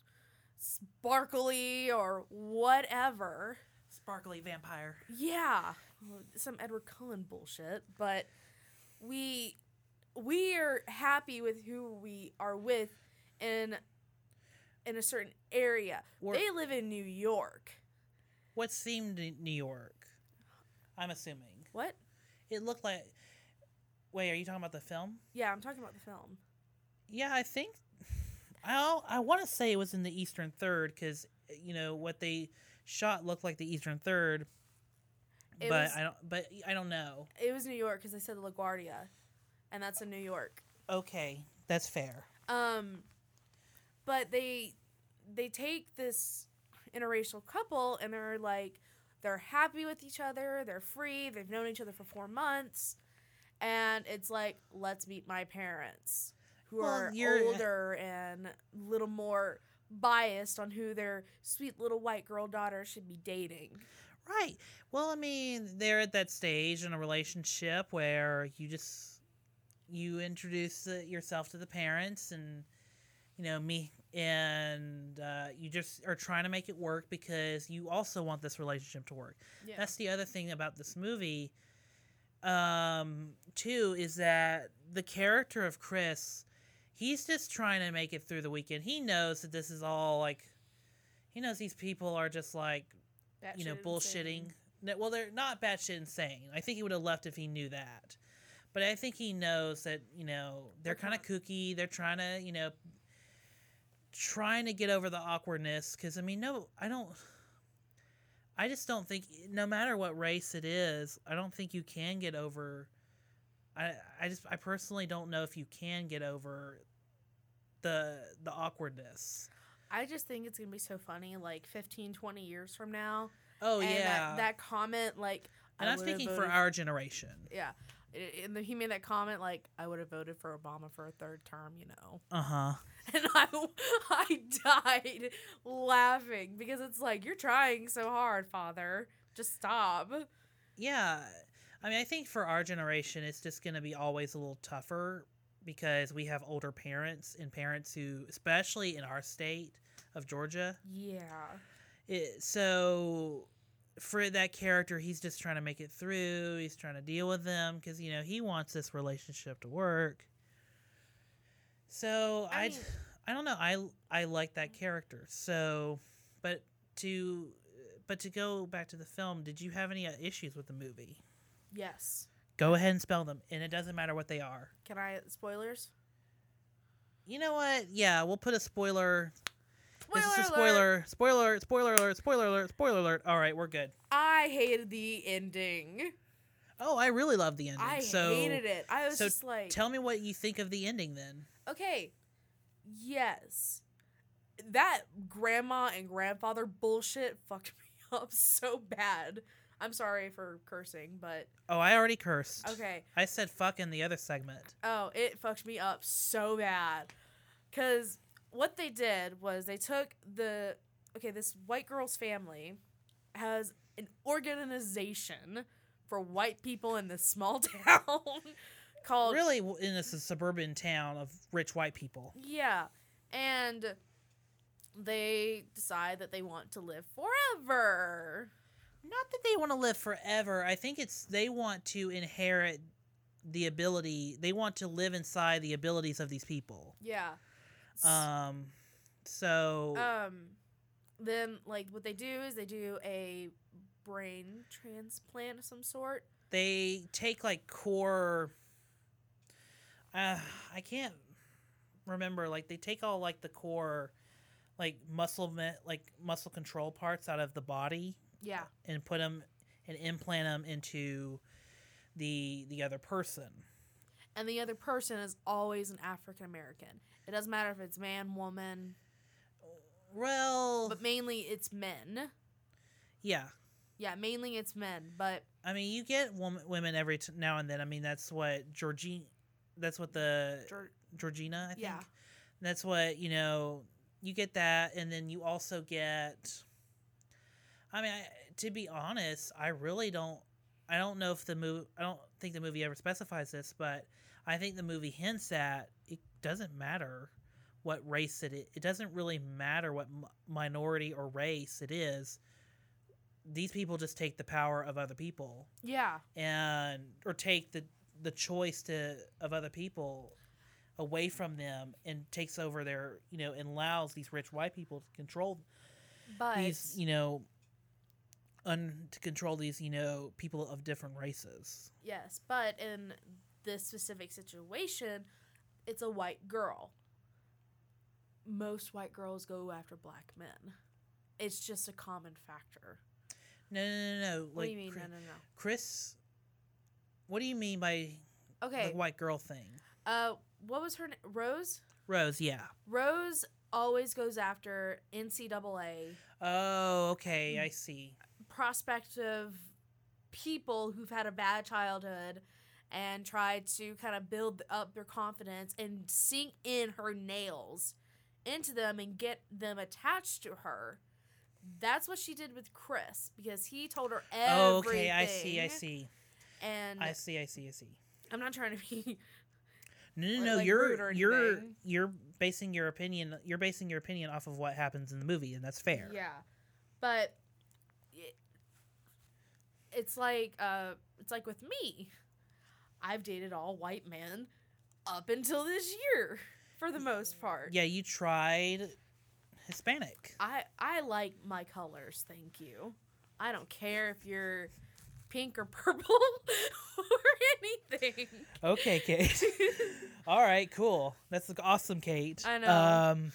sparkly, or whatever. Sparkly vampire. Yeah, some Edward Cullen bullshit, but we we are happy with who we are with in in a certain area. We're- they live in New York. What seemed New York? I'm assuming. What? It looked like. Wait, are you talking about the film? Yeah, I'm talking about the film. Yeah, I think. I I want to say it was in the Eastern Third because you know what they shot looked like the Eastern Third, It but was- I don't. But I don't know. It was New York because they said LaGuardia, and that's in New York. Okay, that's fair. Um, but they they take this interracial couple and they're like, they're happy with each other, they're free, they've known each other for four months, and it's like, let's meet my parents, who Well, are you're- older and a little more biased on who their sweet little white girl daughter should be dating. Right. Well, I mean, they're at that stage in a relationship where you just you introduce uh, yourself to the parents, and you know me, and uh, you just are trying to make it work because you also want this relationship to work. Yeah. That's the other thing about this movie, um, too, is that the character of Chris, he's just trying to make it through the weekend. He knows that this is all like, he knows these people are just like, you know, Batshit bullshitting. insane. No, well, they're not batshit insane. I think he would have left if he knew that. But I think he knows that, you know, they're kind of kooky. They're trying to, you know, trying to get over the awkwardness. Because, I mean, no, I don't, I just don't think, no matter what race it is, I don't think you can get over, I, I just, I personally don't know if you can get over the, the awkwardness. I just think it's going to be so funny, like, fifteen, twenty years from now. Oh, and yeah. That, that comment, like... And I I'm would've speaking for voted- our generation. Yeah. I- And the, he made that comment, like, I would have voted for Obama for a third term, you know. Uh-huh. And I, I died laughing because it's like, you're trying so hard, father. Just stop. Yeah. I mean, I think for our generation, it's just going to be always a little tougher because we have older parents and parents who, especially in our state of Georgia. Yeah. It, so for that character, he's just trying to make it through. He's trying to deal with them because, you know, he wants this relationship to work. So I, I I, mean- I don't know. I, I like that character. So, but to, but to go back to the film, did you have any uh, issues with the movie? Yes. Go ahead and spell them, and it doesn't matter what they are. Can I spoilers? You know what? Yeah, we'll put a spoiler. This is a Spoiler spoiler. Spoiler. Spoiler alert. Spoiler alert. Spoiler alert. All right, we're good. I hated the ending. Oh, I really love the ending. I so, hated it. I was so just like, tell me what you think of the ending then. okay, yes, that grandma and grandfather bullshit fucked me up so bad. I'm sorry for cursing, but Oh, I already cursed. okay. I said fuck in the other segment. Oh, it fucked me up so bad. Because what they did was they took the. Okay, this white girl's family has an organization for white people in this small town called. Really, in this suburban town of rich white people. Yeah. And they decide that they want to live forever. Not that they want to live forever. I think it's they want to inherit the ability. They want to live inside the abilities of these people. Yeah. S- Um, so Um, then like what they do is they do a brain transplant of some sort. they take like core. Uh, I can't remember. Like they take all like the core, like muscle me- like muscle control parts out of the body. Yeah. And put them and implant them into the the other person. And the other person is always an African American. It doesn't matter if it's man, woman, Well, but mainly it's men. yeah. Yeah, mainly it's men, but I mean, you get wom- women every t- now and then. I mean, that's what Georgine. That's what the Geor- Georgina. I think. Yeah. That's what you know. You get that, and then you also get. I mean, I, to be honest, I really don't. I don't know if the movie. I don't think the movie ever specifies this, but I think the movie hints at it doesn't matter what race it is. It doesn't really matter what m- minority or race it is. These people just take the power of other people, yeah. and or take the the choice to of other people away from them and takes over their you know and allows these rich white people to control But these you know un, to control these you know people of different races. yes, but in this specific situation, it's a white girl. Most white girls go after black men. It's just a common factor. No, no, no, no. What like, do you mean? Chris, No, no, no. Chris, what do you mean by Okay. the white girl thing? Uh, what was her name? Rose? Rose, yeah. Rose always goes after N C double A Oh, okay, I see. prospective people who've had a bad childhood and tried to kind of build up their confidence and sink in her nails into them and get them attached to her. That's what she did with Chris because he told her everything. Oh, okay, I see, I see. And I see, I see, I see. I'm not trying to be No, no, Or, no. like, rude you're or you're anything. you're basing your opinion. You're basing your opinion off of what happens in the movie, and that's fair. Yeah, but it, it's like uh, it's like with me. I've dated all white men up until this year, for the most part. Yeah, you tried Hispanic. I I like my colors. Thank you. I don't care if you're pink or purple or anything. Okay, Kate. All right, cool. That's awesome, Kate. I know. Um.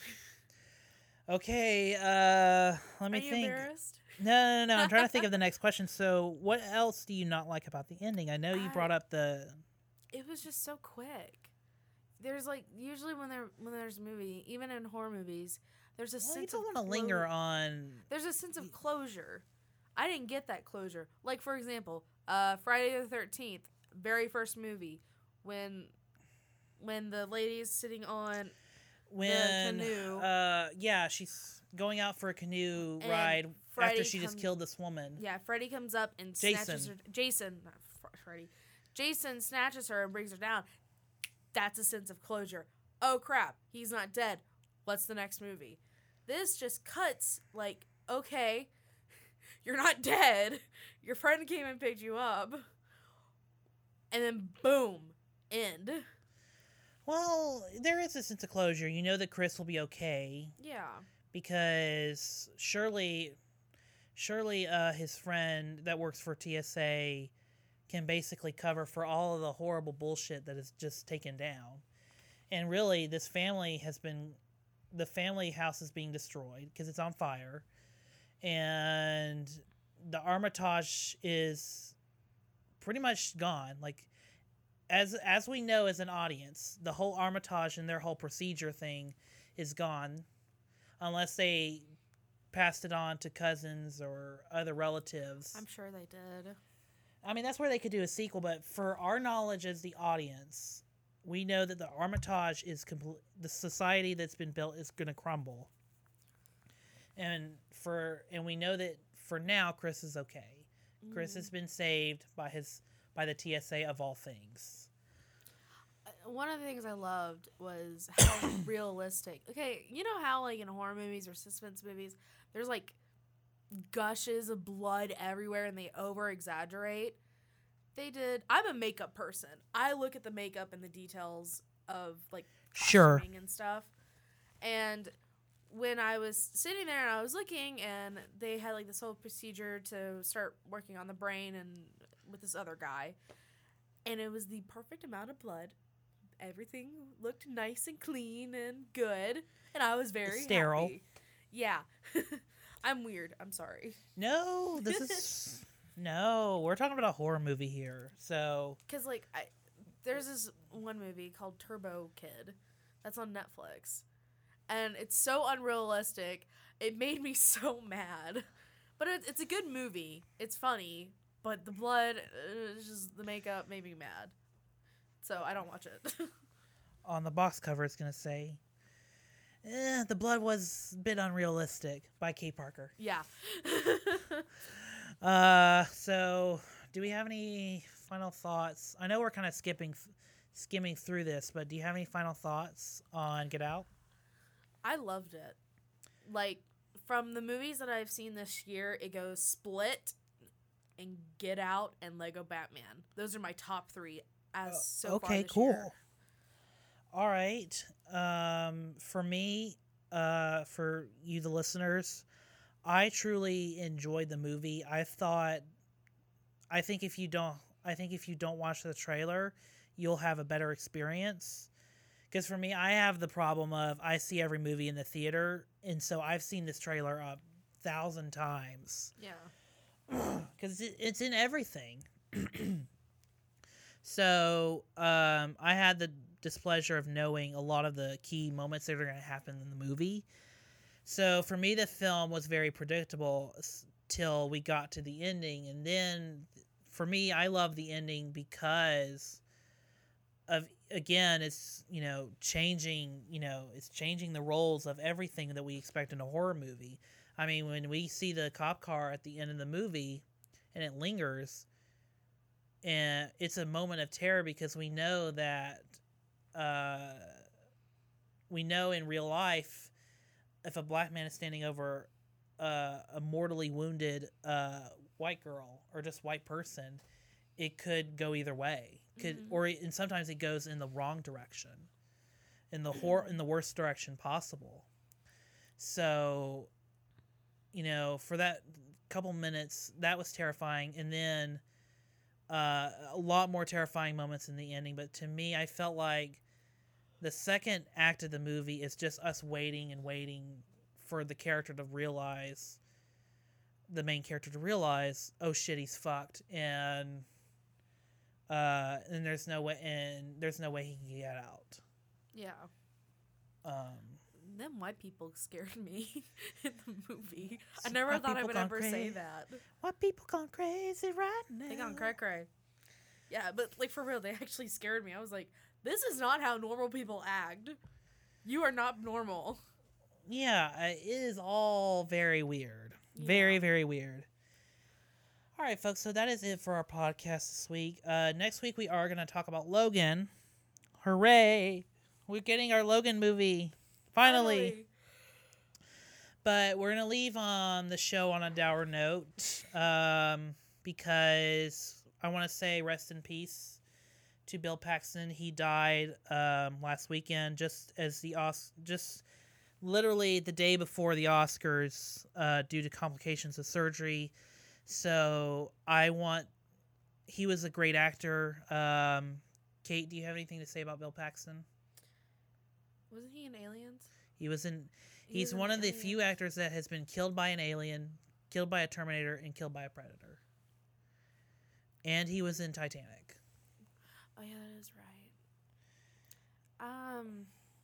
Okay. Uh. Let me Are you think. embarrassed? No, no, no, no. I'm trying to think of the next question. So, what else do you not like about the ending? I know you I- brought up the. It was just so quick. There's like usually when there when there's a movie, even in horror movies, there's a Well, you sense don't of want to linger clo- on. There's a sense of closure. I didn't get that closure. Like for example, uh, Friday the thirteenth, very first movie, when when the lady is sitting on When. canoe. Uh. Yeah. She's. going out for a canoe And ride Freddy after she just come- killed this woman. Yeah, Freddy comes up and snatches Jason. her. Jason, not Fr- Freddy. Jason snatches her and brings her down. That's a sense of closure. Oh crap, he's not dead. What's the next movie? This just cuts like, okay, you're not dead. Your friend came and picked you up. And then boom, end. Well, there is a sense of closure. You know that Chris will be okay. Yeah. Because surely, surely uh, his friend that works for T S A can basically cover for all of the horrible bullshit that is just taken down. And really, this family has been, the family house is being destroyed because it's on fire. And the Armitage is pretty much gone. Like, as as we know as an audience, the whole Armitage and their whole procedure thing is gone. Unless they passed it on to cousins or other relatives. I'm sure they did. I mean, that's where they could do a sequel, but for our knowledge as the audience, we know that the Armitage is complete. The society that's been built is going to crumble, and for and we know that for now, Chris is okay. Mm. Chris has been saved by his by the T S A of all things. One of the things I loved was how realistic. Okay, you know how like in horror movies or suspense movies, there's like gushes of blood everywhere and they over exaggerate. They did. I'm a makeup person. I look at the makeup and the details of like sure and stuff. And when I was sitting there and I was looking, and they had like this whole procedure to start working on the brain and with this other guy, and it was the perfect amount of blood. Everything looked nice and clean and good, and I was very sterile. Happy. Yeah. I'm weird. I'm sorry. No, this is no. We're talking about a horror movie here, so because like I, there's this one movie called Turbo Kid, that's on Netflix, and it's so unrealistic. It made me so mad, but it, it's a good movie. It's funny, but the blood, uh, just the makeup made me mad, so I don't watch it. On the box cover, it's gonna say, Eh, the blood was a bit unrealistic by Kay Parker. Yeah. uh, so do we have any final thoughts? I know we're kind of skipping, skimming through this, but do you have any final thoughts on Get Out? I loved it. Like, from the movies that I've seen this year, it goes Split and Get Out and Lego Batman. Those are my top three as so okay, far this cool. year. All right. Um, for me, uh, for you, the listeners, I truly enjoyed the movie. I thought, I think if you don't, I think if you don't watch the trailer, you'll have a better experience. Because for me, I have the problem of I see every movie in the theater, and so I've seen this trailer a thousand times. Yeah. Because it, it's in everything. So um, I had the displeasure of knowing a lot of the key moments that are going to happen in the movie. So for me, the film was very predictable till we got to the ending. And then for me, I love the ending because of, again, it's, you know, changing, you know, it's changing the roles of everything that we expect in a horror movie. I mean, when we see the cop car at the end of the movie and it lingers, and it's a moment of terror because we know that uh, we know in real life if a black man is standing over uh, a mortally wounded uh, white girl or just white person, it could go either way. Could mm-hmm. or and sometimes it goes in the wrong direction, in the hor- in the worst direction possible. So, you know, for that couple minutes, that was terrifying, and then uh, a lot more terrifying moments in the ending. But to me, I felt like the second act of the movie is just us waiting and waiting for the character to realize, the main character to realize, oh shit, he's fucked, and uh, and there's no way, and there's no way he can get out. Yeah. Um. Them white people scared me in the movie. I never thought I would ever crazy. say that. White people gone crazy right now. They gone cray cray. Yeah, but like for real, they actually scared me. I was like, this is not how normal people act. You are not normal. yeah, uh, it is all very weird. Yeah. Very, very weird. All right, folks, so that is it for our podcast this week. Uh, next week, we are going to talk about Logan. Hooray! We're getting our Logan movie. Finally. Finally. But we're going to leave on the show on a dour note um, because I want to say rest in peace to Bill Paxton. He died um, last weekend, just as the Os- just literally the day before the Oscars uh, due to complications of surgery. So I want, he was a great actor. Um, Kate, do you have anything to say about Bill Paxton? Wasn't he in Aliens? He was in, He he's was in one of the Aliens. few actors that has been killed by an alien, killed by a Terminator, and killed by a Predator. And he was in Titanic. Oh yeah, that is right. Um,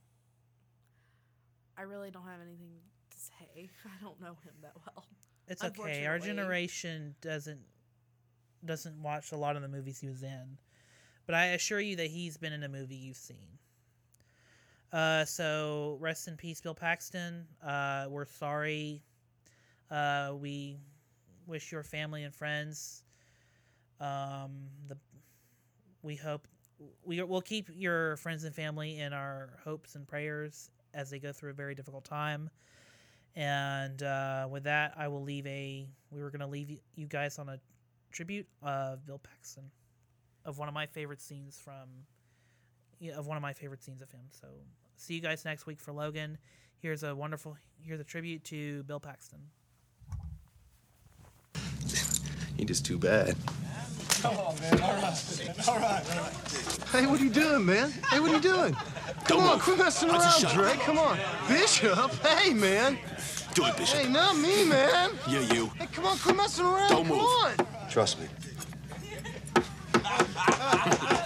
I really don't have anything to say. I don't know him that well. It's okay. Our generation doesn't doesn't watch a lot of the movies he was in, but I assure you that he's been in a movie you've seen. Uh, so rest in peace, Bill Paxton. Uh, we're sorry. Uh, we wish your family and friends. Um, the we hope we we'll keep your friends and family in our hopes and prayers as they go through a very difficult time. And uh, with that, I will leave a. We were gonna leave you guys on a tribute of Bill Paxton, of one of my favorite scenes from, yeah, of one of my favorite scenes of him. So see you guys next week for Logan. Here's a wonderful. Here's a tribute to Bill Paxton. You're just too bad. Come on, man. All right. All right. All right. Hey, what are you doing, man? Hey, what are you doing? Come Don't on, move. quit messing I'll just around, shut up. Drake. Come on. Bishop, hey, man. Do it, Bishop. Hey, not me, man. Yeah, you. Hey, come on, quit messing around. Don't Come move. on. Trust me.